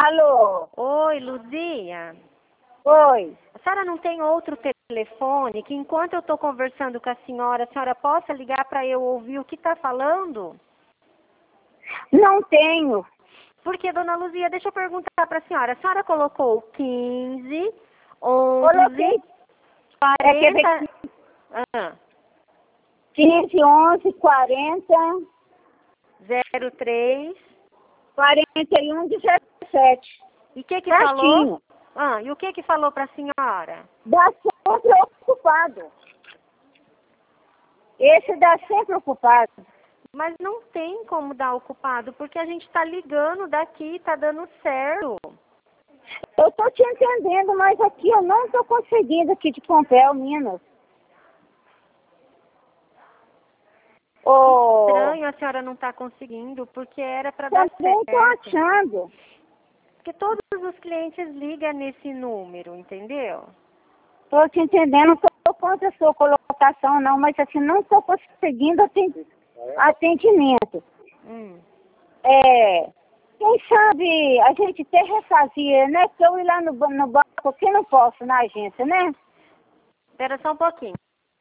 Alô? Oi, Luzia. Oi. A senhora não tem outro telefone que enquanto eu estou conversando com a senhora possa ligar para eu ouvir o que está falando? Não tenho. Porque, dona Luzia, deixa eu perguntar para a senhora colocou 15, 11, Coloquei. 40... Ah, 15, 11, 40, 03... 41, 17. E o que Certinho. falou? E o que falou para a senhora? Dá sempre ocupado. Esse dá sempre ocupado. Mas não tem como dar ocupado, porque a gente está ligando daqui, está dando certo. Eu tô te entendendo, mas aqui eu não tô conseguindo aqui de Pompéu, Minas. Estranho a senhora não tá conseguindo, porque era para dar Também certo. tô achando. Porque todos os clientes ligam nesse número, entendeu? Tô te entendendo, não tô contra a sua colocação não, mas assim, não tô conseguindo atendimento. Quem sabe a gente até refazia, né? Que eu ir lá no banco, porque não posso na agência, né? Espera só um pouquinho.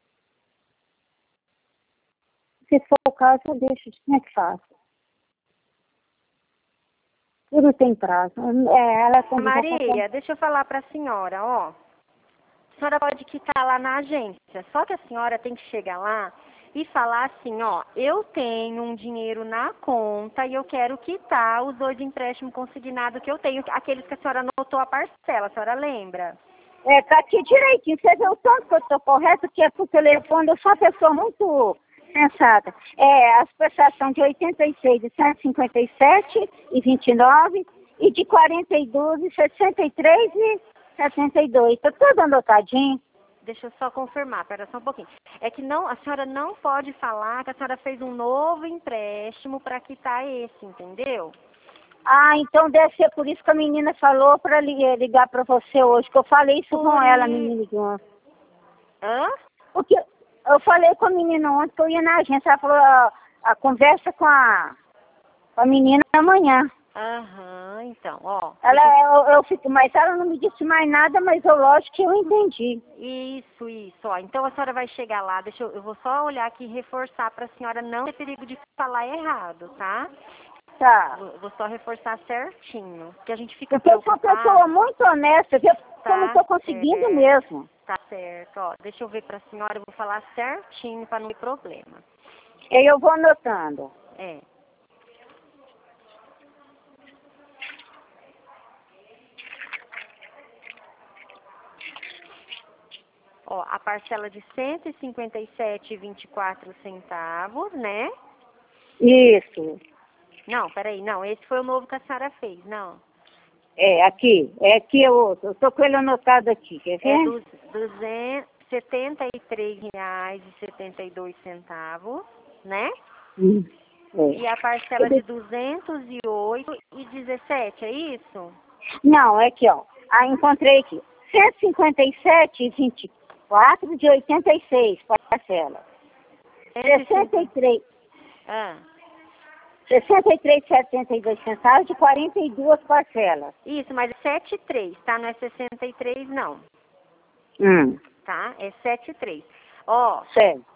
Se for o caso, eu deixo. Como é que faço? Tudo tem prazo. Ela Maria, deixa eu falar para a senhora, ó. A senhora pode quitar lá na agência, só que a senhora tem que chegar lá e falar assim, ó, eu tenho um dinheiro na conta e eu quero quitar os 2 empréstimos consignados que eu tenho, aqueles que a senhora anotou a parcela, a senhora lembra? tá aqui direitinho. Você vê o tanto que eu tô correto, que é por telefone, eu sou uma pessoa muito sensata. As prestações de 86, de 157 e 29, e de 42, e 63 e 72. Tá tudo anotadinho. Deixa eu só confirmar, espera só um pouquinho. É que não, a senhora não pode falar que a senhora fez um novo empréstimo para quitar esse, entendeu? Então deve ser por isso que a menina falou para ligar para você hoje, que eu falei isso com ela, a menina de ontem. Porque eu falei com a menina ontem que eu ia na agência, ela falou a conversa com a menina amanhã. Então, ó. Eu fico, mas ela não me disse mais nada, mas lógico que eu entendi. Isso, ó. Então a senhora vai chegar lá, eu vou só olhar aqui e reforçar para a senhora não ter perigo de falar errado, tá? Tá. Vou só reforçar certinho, porque a gente fica Porque eu sou uma pessoa muito honesta, viu? Porque eu não estou conseguindo mesmo. Tá certo, ó. Deixa eu ver para a senhora, eu vou falar certinho para não ter problema. E eu vou anotando. Ó, a parcela de 157,24 centavos, né? Isso. Não, peraí, não, esse foi o novo que a senhora fez, não. Aqui é outro. Eu estou com ele anotado aqui, quer ver? É dos R$273,72, né? E a parcela de 208,17, é isso? Não, é aqui, ó. Encontrei aqui. 157,24 de 86 parcela. 63. 63,72 centavos de 42 parcelas. Isso, mas é 73, tá? Não é 63, não. Tá? É 73. Ó. Certo.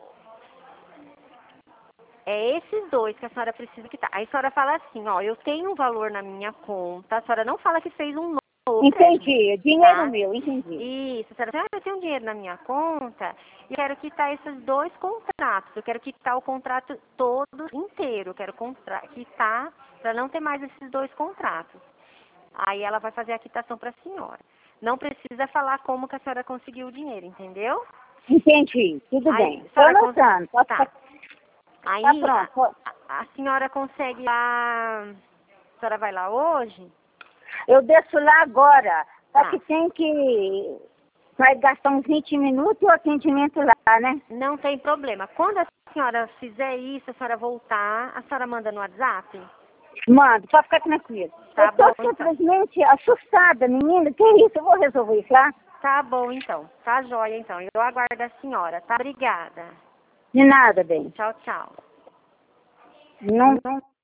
É esses 2 que a senhora precisa quitar. Aí a senhora fala assim, ó, eu tenho um valor na minha conta. A senhora não fala que fez um novo. Entendi. Dinheiro meu, entendi. Isso. A senhora fala, eu tenho um dinheiro na minha conta e eu quero quitar esses 2 contratos. Eu quero quitar o contrato todo inteiro. Eu quero quitar para não ter mais esses 2 contratos. Aí ela vai fazer a quitação para a senhora. Não precisa falar como que a senhora conseguiu o dinheiro, entendeu? Entendi. Tudo bem. Estou anotando. Tá. Aí a senhora consegue lá. A senhora vai lá hoje? Eu desço lá agora. Só que tem que. Vai gastar uns 20 minutos o atendimento lá, né? Não tem problema. Quando a senhora fizer isso, a senhora voltar, a senhora manda no WhatsApp? Mando, pode ficar tranquilo. Tá bom, eu tô simplesmente assustada, menina. Que isso? Eu vou resolver isso lá. Tá bom, então. Tá jóia, então. Eu aguardo a senhora, tá? Obrigada. De nada, bem. Tchau, tchau. Não.